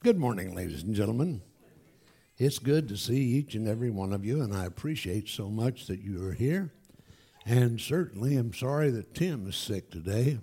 Good morning, ladies and gentlemen. It's good to see each and every one of you, and I appreciate so much that you are here. And certainly I'm sorry that Tim is sick today.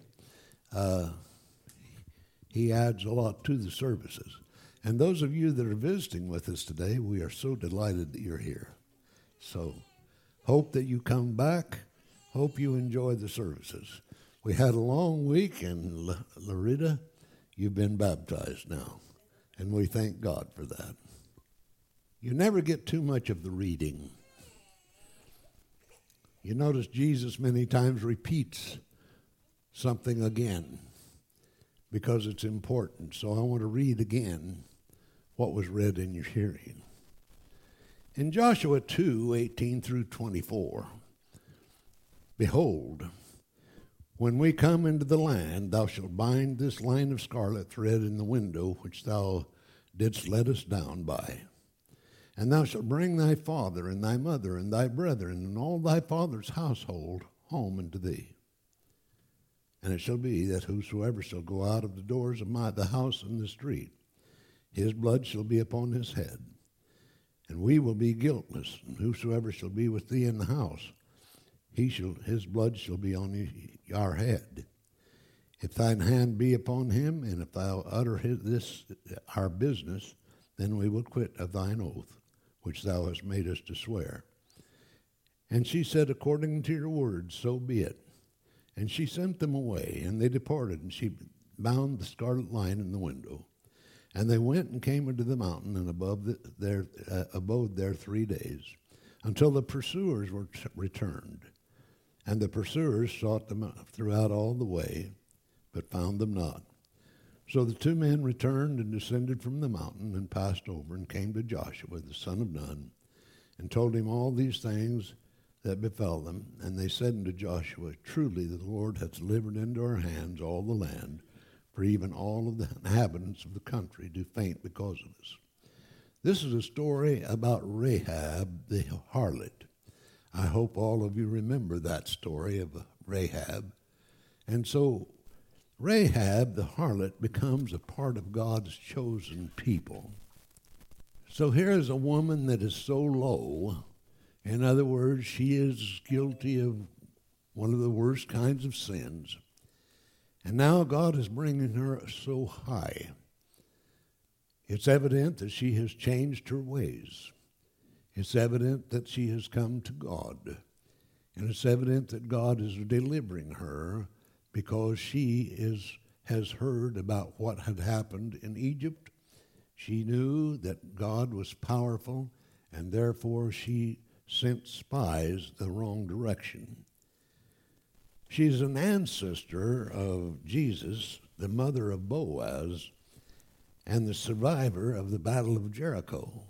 He adds a lot to the services. And those of you that are visiting with us today, we are so delighted that you're here. So hope that you come back. Hope you enjoy the services. We had a long week, and Loretta, you've been baptized now. And we thank God for that. You never get too much of the reading. You notice Jesus many times repeats something again because it's important. So I want to read again what was read in your hearing. In Joshua 2:18 through 24, behold, when we come into the land, thou shalt bind this line of scarlet thread in the window which thou didst let us down by. And thou shalt bring thy father and thy mother and thy brethren and all thy father's household home unto thee. And it shall be that whosoever shall go out of the doors of the house in the street, his blood shall be upon his head. And we will be guiltless. And whosoever shall be with thee in the house, his blood shall be on our head. If thine hand be upon him, and if thou utter our business, then we will quit of thine oath, which thou hast made us to swear. And she said, according to your words, so be it. And she sent them away, and they departed, and she bound the scarlet line in the window. And they went and came into the mountain, and abode there 3 days, until the pursuers were returned. And the pursuers sought them throughout all the way, but found them not. So the two men returned and descended from the mountain and passed over and came to Joshua, the son of Nun, and told him all these things that befell them. And they said unto Joshua, truly the Lord hath delivered into our hands all the land, for even all of the inhabitants of the country do faint because of us. This is a story about Rahab the harlot. I hope all of you remember that story of Rahab. And so Rahab the harlot becomes a part of God's chosen people. So here is a woman that is so low. In other words, she is guilty of one of the worst kinds of sins. And now God is bringing her so high. It's evident that she has changed her ways. It's evident that she has come to God. And it's evident that God is delivering her because she has heard about what had happened in Egypt. She knew that God was powerful, and therefore she sent spies the wrong direction. She's an ancestor of Jesus, the mother of Boaz, and the survivor of the Battle of Jericho.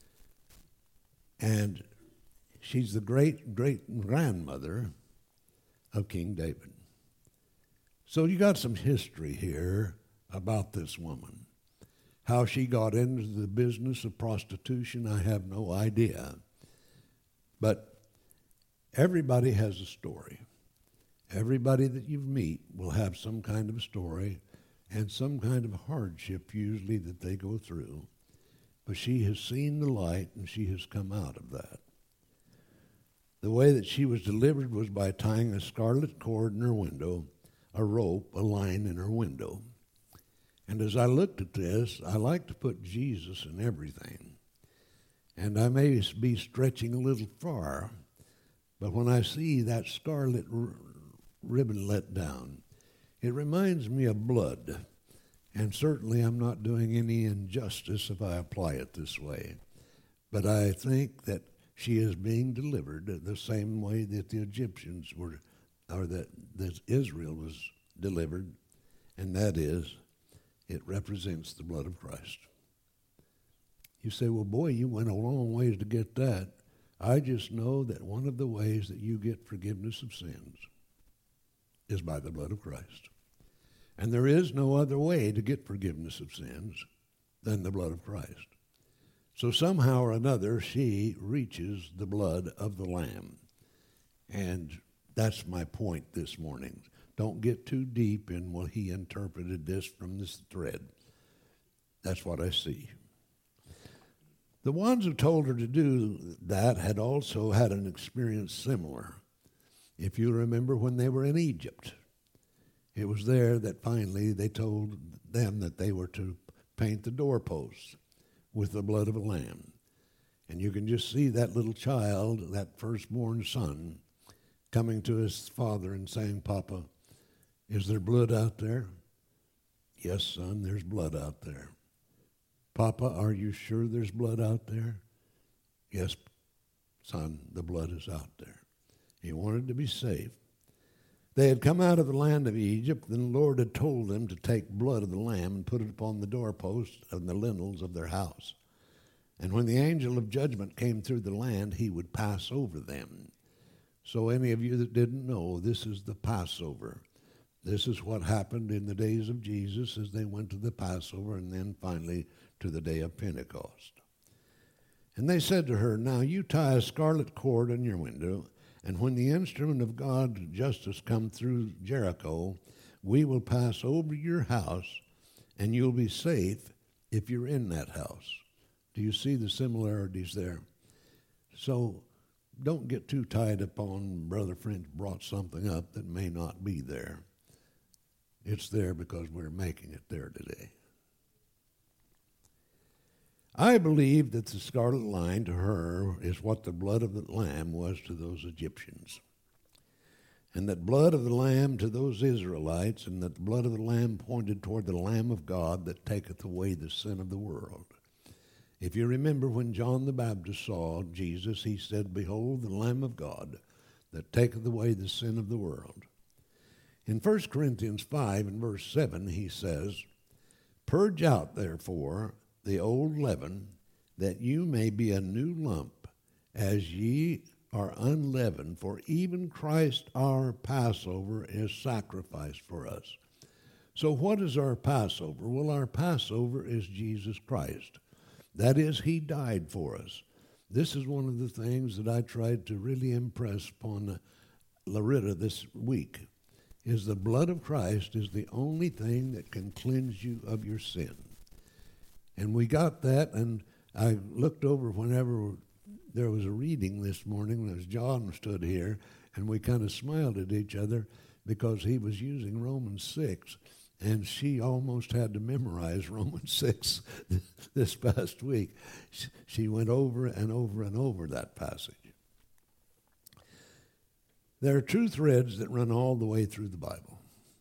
And she's the great-great-grandmother of King David. So you got some history here about this woman. How she got into the business of prostitution, I have no idea. But everybody has a story. Everybody that you meet will have some kind of a story and some kind of hardship usually that they go through. But she has seen the light, and she has come out of that. The way that she was delivered was by tying a scarlet cord in her window, a rope, a line in her window. And as I looked at this, I like to put Jesus in everything. And I may be stretching a little far, but when I see that scarlet ribbon let down, it reminds me of blood. And certainly I'm not doing any injustice if I apply it this way. But I think that she is being delivered the same way that the Egyptians were, or that Israel was delivered, and that is, it represents the blood of Christ. You say, well, boy, you went a long ways to get that. I just know that one of the ways that you get forgiveness of sins is by the blood of Christ. And there is no other way to get forgiveness of sins than the blood of Christ. So somehow or another, she reaches the blood of the Lamb. And that's my point this morning. Don't get too deep in, well, he interpreted this from this thread. That's what I see. The ones who told her to do that had also had an experience similar. If you remember when they were in Egypt, it was there that finally they told them that they were to paint the doorposts with the blood of a lamb. And you can just see that little child, that firstborn son, coming to his father and saying, "Papa, is there blood out there?" "Yes, son, there's blood out there." "Papa, are you sure there's blood out there?" "Yes, son, the blood is out there." He wanted to be safe. They had come out of the land of Egypt, and the Lord had told them to take blood of the lamb and put it upon the doorposts and the lintels of their house. And when the angel of judgment came through the land, he would pass over them. So any of you that didn't know, this is the Passover. This is what happened in the days of Jesus as they went to the Passover and then finally to the day of Pentecost. And they said to her, "Now you tie a scarlet cord on your window, and when the instrument of God's justice come through Jericho, we will pass over your house, and you'll be safe if you're in that house." Do you see the similarities there? So don't get too tied up on Brother French brought something up that may not be there. It's there because we're making it there today. I believe that the scarlet line to her is what the blood of the lamb was to those Egyptians. And that blood of the lamb to those Israelites, and that the blood of the lamb pointed toward the Lamb of God that taketh away the sin of the world. If you remember when John the Baptist saw Jesus, he said, "Behold the Lamb of God that taketh away the sin of the world." In 1 Corinthians 5 and verse 7, he says, "Purge out, therefore, the old leaven, that you may be a new lump, as ye are unleavened, for even Christ our Passover is sacrificed for us." So what is our Passover? Well, our Passover is Jesus Christ. That is, he died for us. This is one of the things that I tried to really impress upon Loretta this week, is the blood of Christ is the only thing that can cleanse you of your sin. And we got that, and I looked over whenever there was a reading this morning as John stood here, and we kind of smiled at each other because he was using Romans 6, and she almost had to memorize Romans 6 this past week. She went over and over and over that passage. There are two threads that run all the way through the Bible.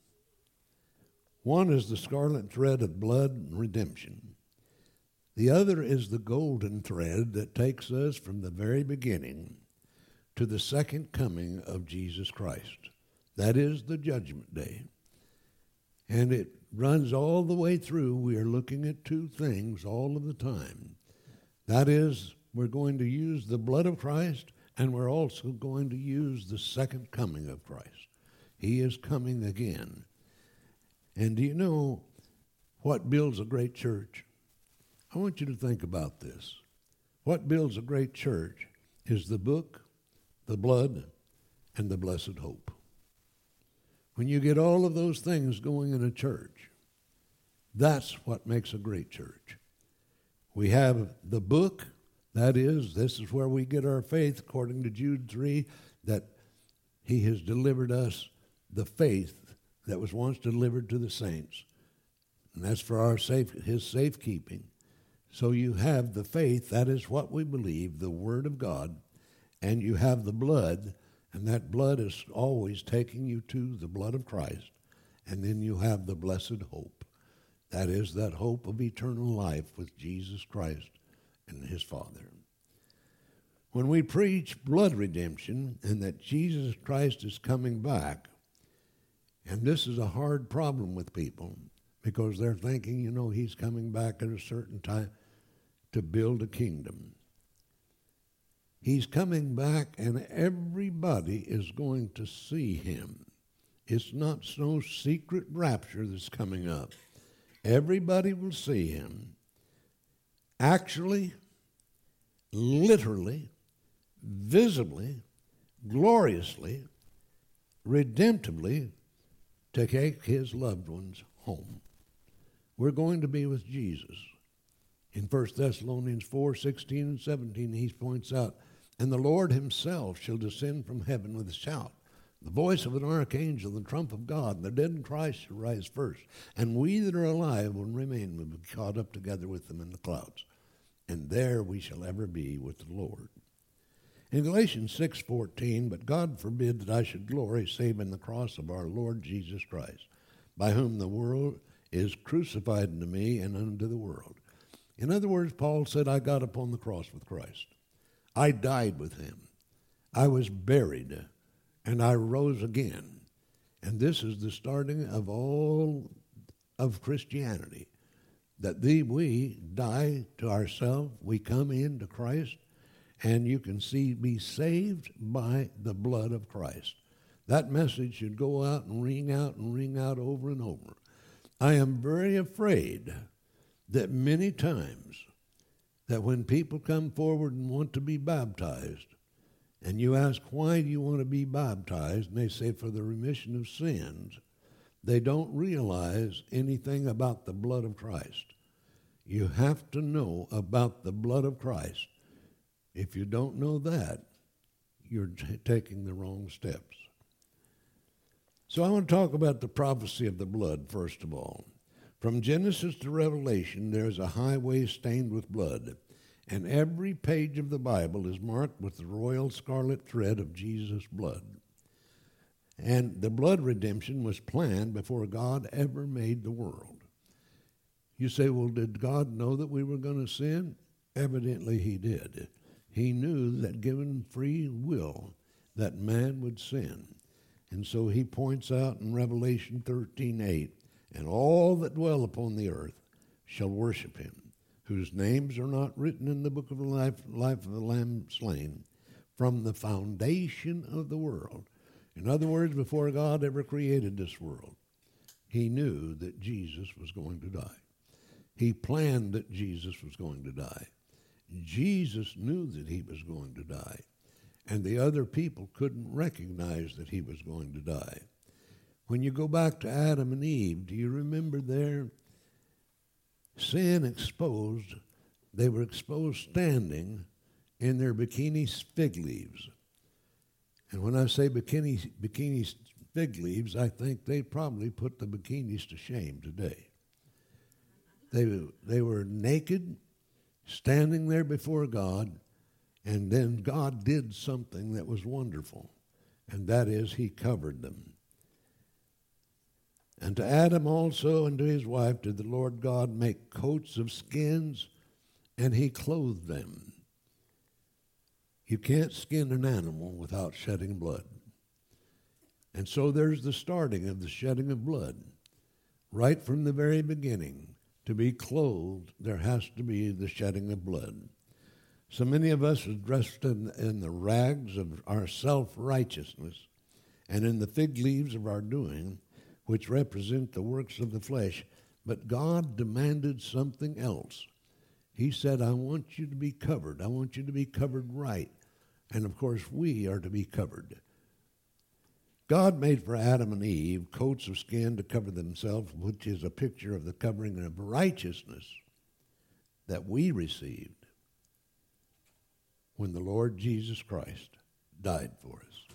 One is the scarlet thread of blood and redemption. The other is the golden thread that takes us from the very beginning to the second coming of Jesus Christ. That is the judgment day. And it runs all the way through. We are looking at two things all of the time. That is, we're going to use the blood of Christ, and we're also going to use the second coming of Christ. He is coming again. And do you know what builds a great church? I want you to think about this. What builds a great church is the book, the blood, and the blessed hope. When you get all of those things going in a church, that's what makes a great church. We have the book, that is, this is where we get our faith, according to Jude 3, that he has delivered us the faith that was once delivered to the saints. And that's for our his safekeeping. So you have the faith, that is what we believe, the Word of God, and you have the blood, and that blood is always taking you to the blood of Christ. And then you have the blessed hope. That is that hope of eternal life with Jesus Christ and his Father. When we preach blood redemption and that Jesus Christ is coming back, and this is a hard problem with people because they're thinking, he's coming back at a certain time to build a kingdom. He's coming back, and everybody is going to see him. It's not no secret rapture that's coming up. Everybody will see him. Actually, literally, visibly, gloriously, redemptively, to take his loved ones home. We're going to be with Jesus. In 1 Thessalonians 4:16 and 17, he points out, and the Lord himself shall descend from heaven with a shout, the voice of an archangel, the trump of God, and the dead in Christ shall rise first. And we that are alive will remain, will be caught up together with them in the clouds. And there we shall ever be with the Lord. In Galatians 6:14, but God forbid that I should glory save in the cross of our Lord Jesus Christ, by whom the world is crucified unto me and unto the world. In other words, Paul said, I got upon the cross with Christ. I died with him. I was buried, and I rose again. And this is the starting of all of Christianity, that we die to ourselves, we come into Christ, and you can be saved by the blood of Christ. That message should go out and ring out over and over. I am very afraid that many times that when people come forward and want to be baptized, and you ask, why do you want to be baptized? And they say, for the remission of sins. They don't realize anything about the blood of Christ. You have to know about the blood of Christ. If you don't know that, you're taking the wrong steps. So I want to talk about the prophecy of the blood, first of all. From Genesis to Revelation, there's a highway stained with blood, and every page of the Bible is marked with the royal scarlet thread of Jesus' blood. And the blood redemption was planned before God ever made the world. You say, well, did God know that we were going to sin? Evidently he did. He knew that given free will, that man would sin. And so he points out in Revelation 13:8, and all that dwell upon the earth shall worship him, whose names are not written in the book of the life of the Lamb slain from the foundation of the world. In other words, before God ever created this world, he knew that Jesus was going to die. He planned that Jesus was going to die. Jesus knew that he was going to die, and the other people couldn't recognize that he was going to die. When you go back to Adam and Eve, do you remember their sin exposed? They were exposed standing in their bikini fig leaves. And when I say bikini fig leaves, I think they probably put the bikinis to shame today. They were naked, standing there before God, and then God did something that was wonderful, and that is he covered them. And to Adam also and to his wife did the Lord God make coats of skins, and he clothed them. You can't skin an animal without shedding blood. And so there's the starting of the shedding of blood. Right from the very beginning, to be clothed, there has to be the shedding of blood. So many of us are dressed in the rags of our self-righteousness and in the fig leaves of our doing, which represent the works of the flesh. But God demanded something else. He said, I want you to be covered. I want you to be covered right. And of course, we are to be covered. God made for Adam and Eve coats of skin to cover themselves, which is a picture of the covering of righteousness that we received when the Lord Jesus Christ died for us.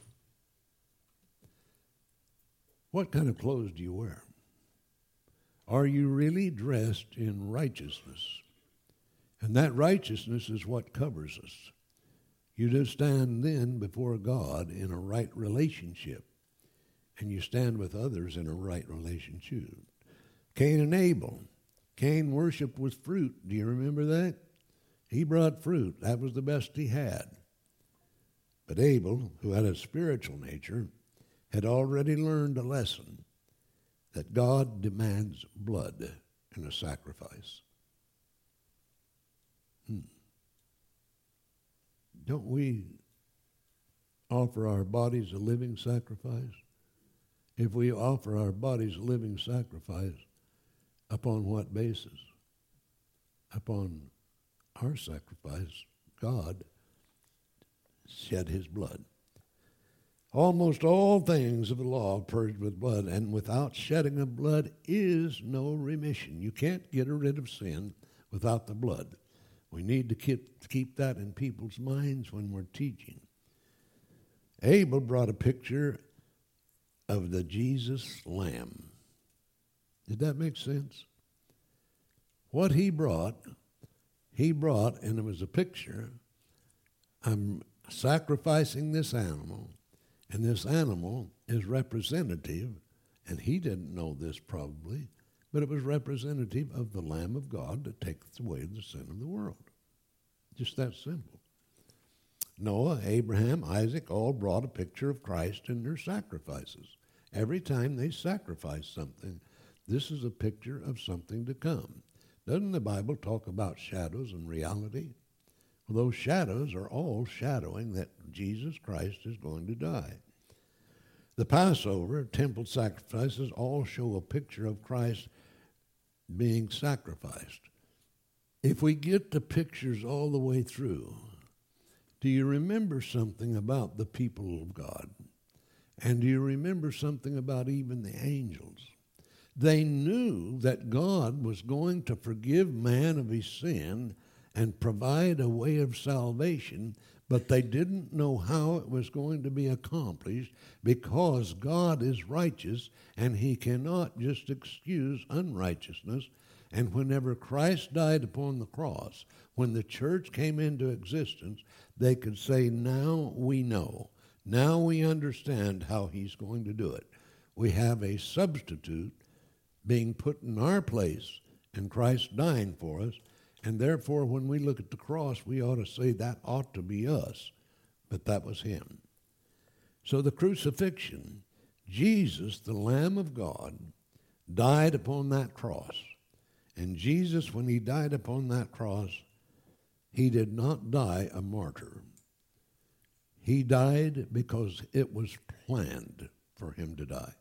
What kind of clothes do you wear? Are you really dressed in righteousness? And that righteousness is what covers us. You just stand then before God in a right relationship, and you stand with others in a right relationship. Cain and Abel. Cain worshiped with fruit. Do you remember that? He brought fruit. That was the best he had. But Abel, who had a spiritual nature, had already learned a lesson that God demands blood in a sacrifice. Don't we offer our bodies a living sacrifice? If we offer our bodies a living sacrifice, upon what basis? Upon our sacrifice, God shed his blood. Almost all things of the law are purged with blood, and without shedding of blood is no remission. You can't get rid of sin without the blood. We need to keep that in people's minds when we're teaching. Abel brought a picture of the Jesus lamb. Did that make sense? What he brought, and it was a picture. I'm sacrificing this animal, and this animal is representative, and he didn't know this probably, but it was representative of the Lamb of God that taketh away the sin of the world. Just that simple. Noah, Abraham, Isaac all brought a picture of Christ in their sacrifices. Every time they sacrificed something, this is a picture of something to come. Doesn't the Bible talk about shadows and reality? Well, those shadows are all shadowing that Jesus Christ is going to die. The Passover, temple sacrifices all show a picture of Christ being sacrificed. If we get the pictures all the way through, do you remember something about the people of God? And do you remember something about even the angels? They knew that God was going to forgive man of his sin and provide a way of salvation, but they didn't know how it was going to be accomplished because God is righteous and he cannot just excuse unrighteousness. And whenever Christ died upon the cross, when the church came into existence, they could say, now we know. Now we understand how he's going to do it. We have a substitute being put in our place and Christ dying for us. And therefore, when we look at the cross, we ought to say that ought to be us. But that was him. So the crucifixion, Jesus, the Lamb of God, died upon that cross. And Jesus, when he died upon that cross, he did not die a martyr. He died because it was planned for him to die.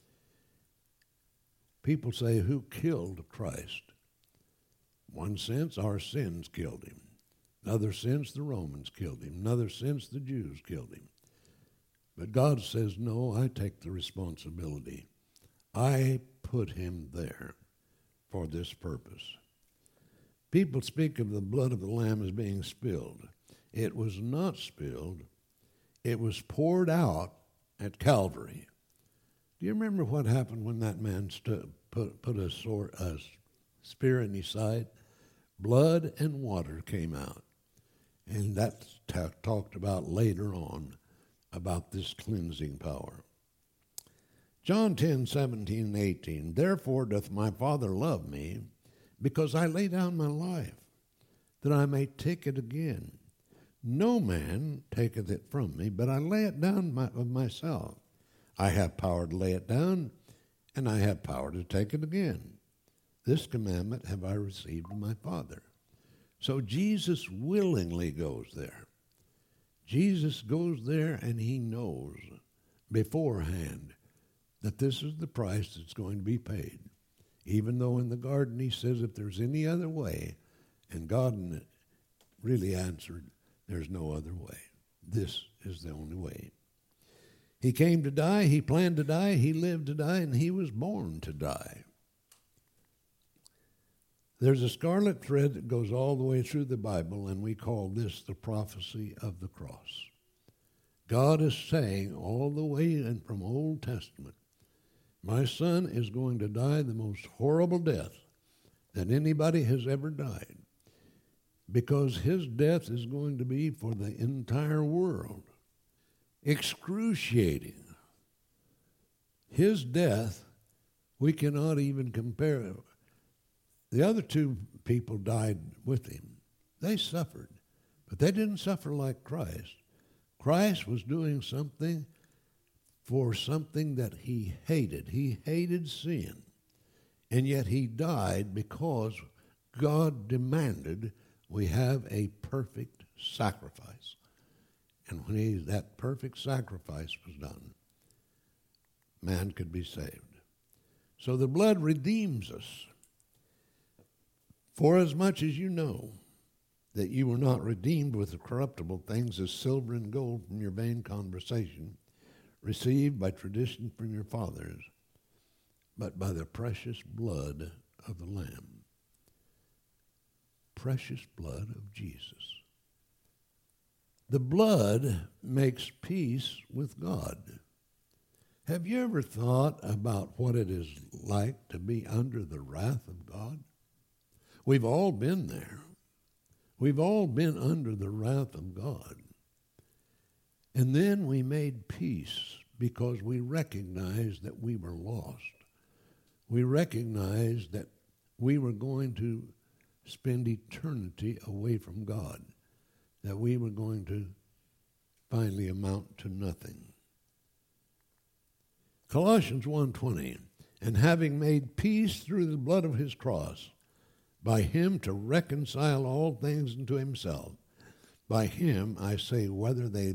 People say, who killed Christ? One sense, our sins killed him. Another sense, the Romans killed him. Another sense, the Jews killed him. But God says, no, I take the responsibility. I put him there for this purpose. People speak of the blood of the Lamb as being spilled. It was not spilled. It was poured out at Calvary. Do you remember what happened when that man put a spear in his side? Blood and water came out. And that's talked about later on, about this cleansing power. John 10:17 and 18, therefore doth my Father love me, because I lay down my life, that I may take it again. No man taketh it from me, but I lay it down of myself. I have power to lay it down, and I have power to take it again. This commandment have I received of my Father. So Jesus willingly goes there. Jesus goes there, and he knows beforehand that this is the price that's going to be paid. Even though in the garden he says, if there's any other way, and God really answered, there's no other way. This is the only way. He came to die, he planned to die, he lived to die, and he was born to die. There's a scarlet thread that goes all the way through the Bible, and we call this the prophecy of the cross. God is saying all the way in from Old Testament, my son is going to die the most horrible death that anybody has ever died, because his death is going to be for the entire world. Excruciating. His death, we cannot even compare. The other two people died with him. They suffered, but they didn't suffer like Christ. Christ was doing something for something that he hated. He hated sin. And yet he died because God demanded we have a perfect sacrifice. And when that perfect sacrifice was done, man could be saved. So the blood redeems us. For as much as you know that you were not redeemed with the corruptible things as silver and gold from your vain conversation, received by tradition from your fathers, but by the precious blood of the Lamb. precious blood of Jesus. The blood makes peace with God. Have you ever thought about what it is like to be under the wrath of God? We've all been there. We've all been under the wrath of God. And then we made peace because we recognized that we were lost. We recognized that we were going to spend eternity away from God, that we were going to finally amount to nothing. Colossians 1:20, and having made peace through the blood of his cross, by him to reconcile all things unto himself. By him, I say, whether they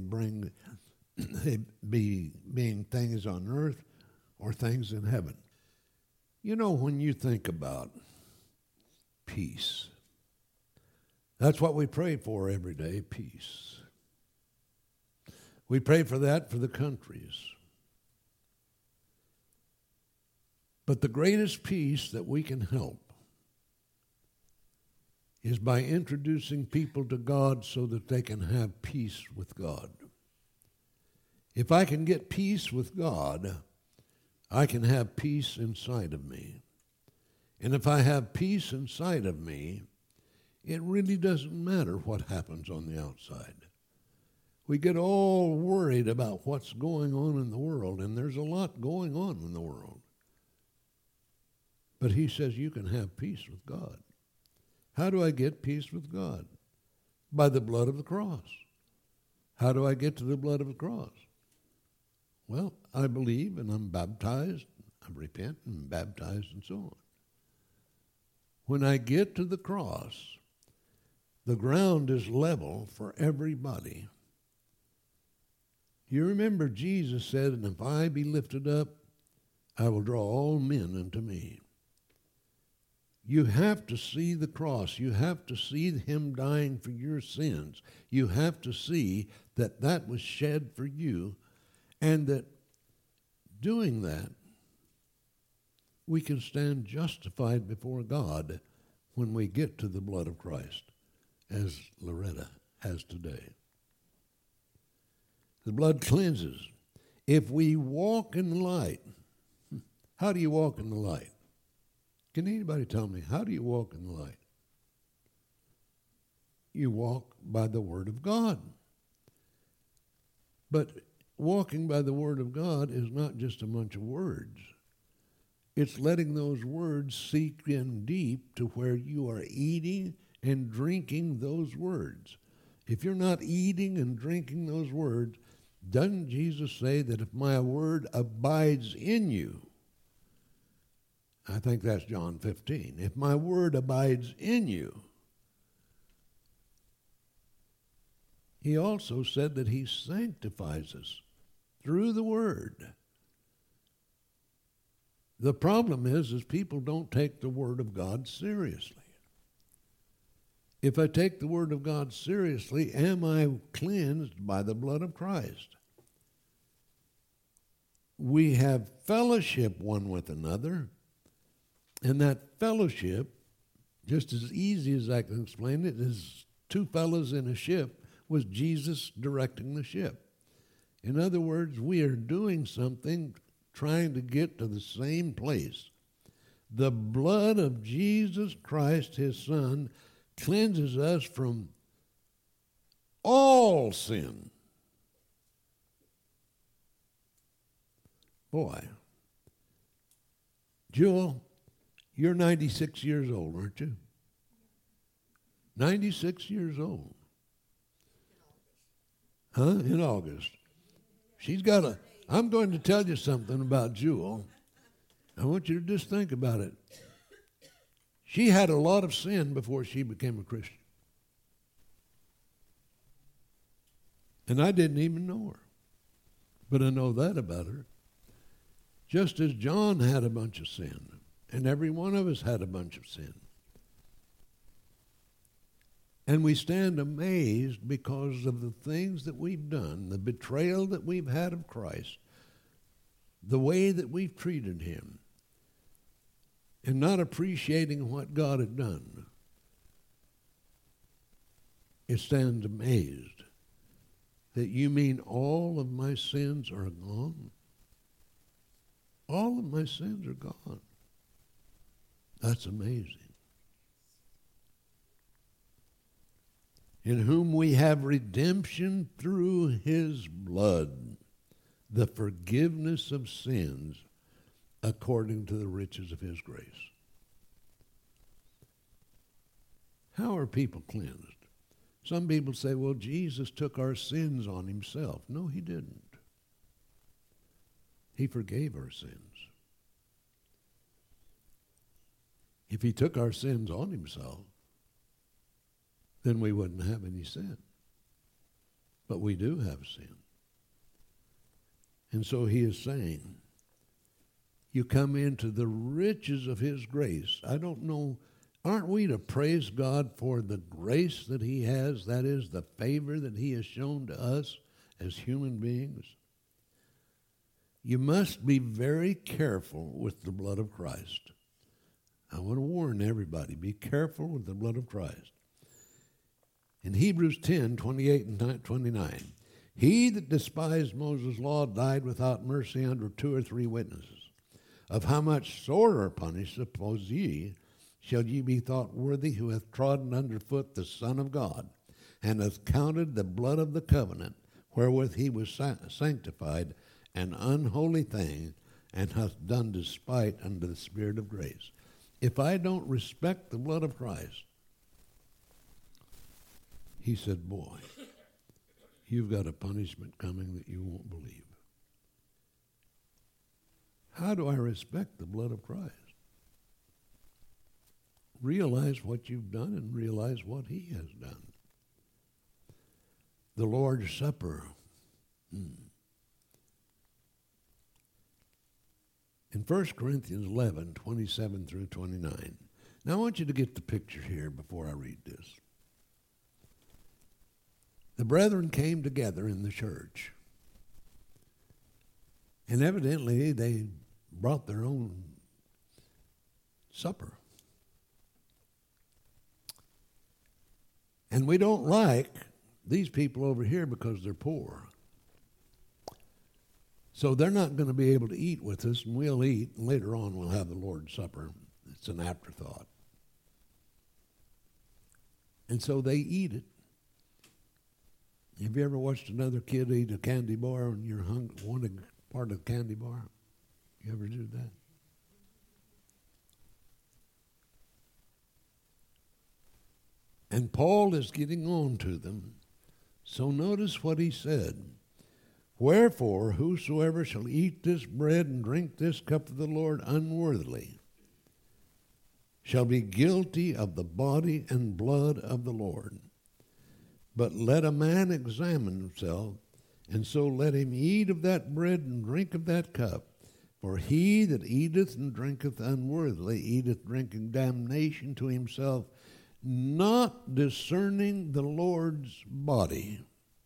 be being things on earth or things in heaven. You know, when you think about peace, that's what we pray for every day, peace. We pray for that for the countries. But the greatest peace that we can help is by introducing people to God so that they can have peace with God. If I can get peace with God, I can have peace inside of me. And if I have peace inside of me, it really doesn't matter what happens on the outside. We get all worried about what's going on in the world, and there's a lot going on in the world. But he says you can have peace with God. How do I get peace with God? By the blood of the cross. How do I get to the blood of the cross? Well, I believe and I'm baptized. I repent and I'm baptized and so on. When I get to the cross, the ground is level for everybody. You remember Jesus said, and if I be lifted up, I will draw all men unto me. You have to see the cross. You have to see him dying for your sins. You have to see that that was shed for you, and that doing that, we can stand justified before God when we get to the blood of Christ, as Loretta has today. The blood cleanses. If we walk in the light, how do you walk in the light? Can anybody tell me, how do you walk in the light? You walk by the Word of God. But walking by the Word of God is not just a bunch of words. It's letting those words sink in deep to where you are eating and drinking those words. If you're not eating and drinking those words, doesn't Jesus say that if my word abides in you, I think that's John 15. If my word abides in you. He also said that he sanctifies us through the word. The problem is people don't take the word of God seriously. If I take the word of God seriously, am I cleansed by the blood of Christ? We have fellowship one with another. And that fellowship, just as easy as I can explain it, is two fellows in a ship with Jesus directing the ship. In other words, we are doing something trying to get to the same place. The blood of Jesus Christ, his Son, cleanses us from all sin. Boy, Jewel, you're 96 years old, aren't you? 96 years old. Huh? In August. I'm going to tell you something about Jewel. I want you to just think about it. She had a lot of sin before she became a Christian. And I didn't even know her. But I know that about her. Just as John had a bunch of sin. And every one of us had a bunch of sin. And we stand amazed because of the things that we've done, the betrayal that we've had of Christ, the way that we've treated him, and not appreciating what God had done. it stands amazed that you mean all of my sins are gone? All of my sins are gone. That's amazing. In whom we have redemption through his blood, the forgiveness of sins according to the riches of his grace. How are people cleansed? Some people say, well, Jesus took our sins on himself. No, he didn't. He forgave our sins. If he took our sins on himself, then we wouldn't have any sin. But we do have sin. And so he is saying, you come into the riches of his grace. I don't know, aren't we to praise God for the grace that he has, that is, the favor that he has shown to us as human beings? You must be very careful with the blood of Christ. I want to warn everybody, be careful with the blood of Christ. In Hebrews 10, 28 and 29, he that despised Moses' law died without mercy under 2 or 3 witnesses. Of how much sorer punish, suppose ye, shall ye be thought worthy, who hath trodden under foot the Son of God, and hath counted the blood of the covenant, wherewith he was sanctified, an unholy thing, and hath done despite unto the Spirit of grace. If I don't respect the blood of Christ, he said, boy, you've got a punishment coming that you won't believe. How do I respect the blood of Christ? Realize what you've done and realize what he has done. The Lord's Supper. In 1 Corinthians 11, 27 through 29. Now I want you to get the picture here before I read this. The brethren came together in the church. And evidently they brought their own supper. And we don't like these people over here because they're poor. So they're not going to be able to eat with us, and we'll eat, and later on we'll have the Lord's Supper. It's an afterthought. And so they eat it. Have you ever watched another kid eat a candy bar and you're wanting part of the candy bar? You ever do that? And Paul is getting on to them. So notice what he said. Wherefore, whosoever shall eat this bread and drink this cup of the Lord unworthily shall be guilty of the body and blood of the Lord. But let a man examine himself, and so let him eat of that bread and drink of that cup. For he that eateth and drinketh unworthily eateth, drinking damnation to himself, not discerning the Lord's body.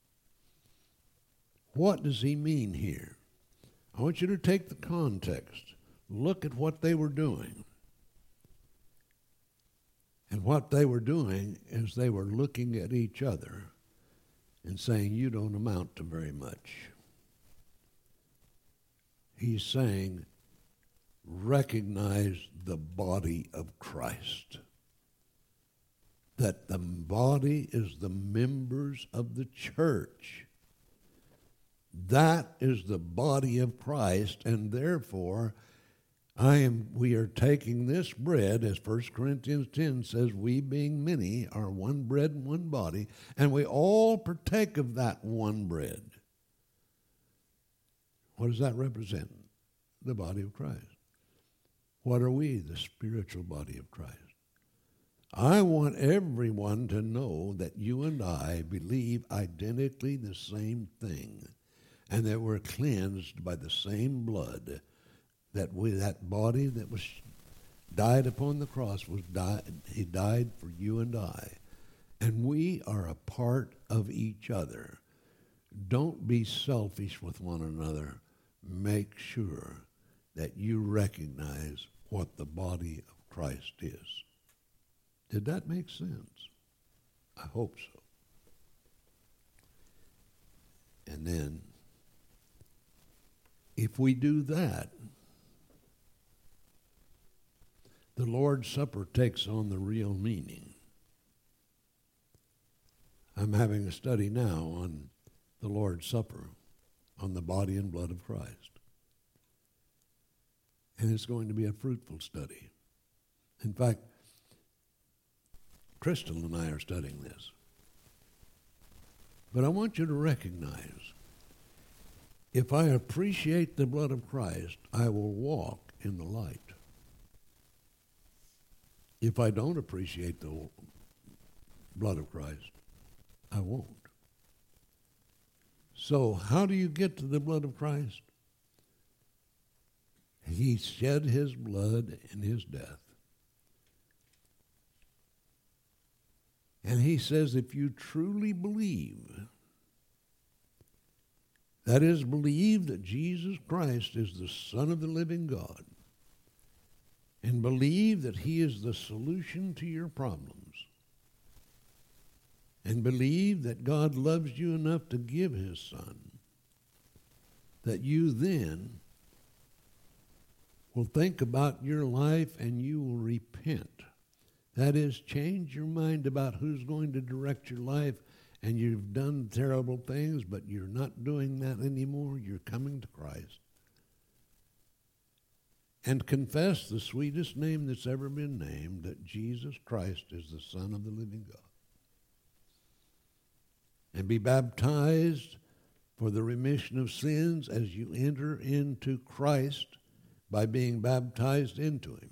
What does he mean here? I want you to take the context. Look at what they were doing. And what they were doing is they were looking at each other and saying, you don't amount to very much. He's saying, recognize the body of Christ. That the body is the members of the church. That is the body of Christ, and therefore we are taking this bread, as 1 Corinthians 10 says, we being many are one bread and one body, and we all partake of that one bread. What does that represent? The body of Christ. What are we? The spiritual body of Christ. I want everyone to know that you and I believe identically the same thing, and that we're cleansed by the same blood. That body that was died upon the cross he died for you and I. And we are a part of each other. Don't be selfish with one another. Make sure that you recognize what the body of Christ is. Did that make sense? I hope so. And then, if we do that, the Lord's Supper takes on the real meaning. I'm having a study now on the Lord's Supper, on the body and blood of Christ. And it's going to be a fruitful study. In fact, Crystal and I are studying this. But I want you to recognize, if I appreciate the blood of Christ, I will walk in the light. If I don't appreciate the blood of Christ, I won't. So how do you get to the blood of Christ? He shed his blood in his death. And he says, if you truly believe, that is, believe that Jesus Christ is the Son of the living God, and believe that he is the solution to your problems, and believe that God loves you enough to give his Son, that you then will think about your life and you will repent. That is, change your mind about who's going to direct your life, and you've done terrible things, but you're not doing that anymore. You're coming to Christ. And confess the sweetest name that's ever been named, that Jesus Christ is the Son of the living God. And be baptized for the remission of sins as you enter into Christ by being baptized into him.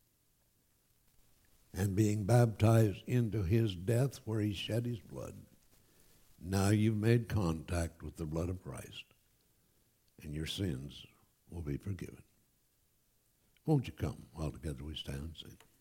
And being baptized into his death where he shed his blood. Now you've made contact with the blood of Christ, and your sins will be forgiven. Won't you come while together we stand and sing?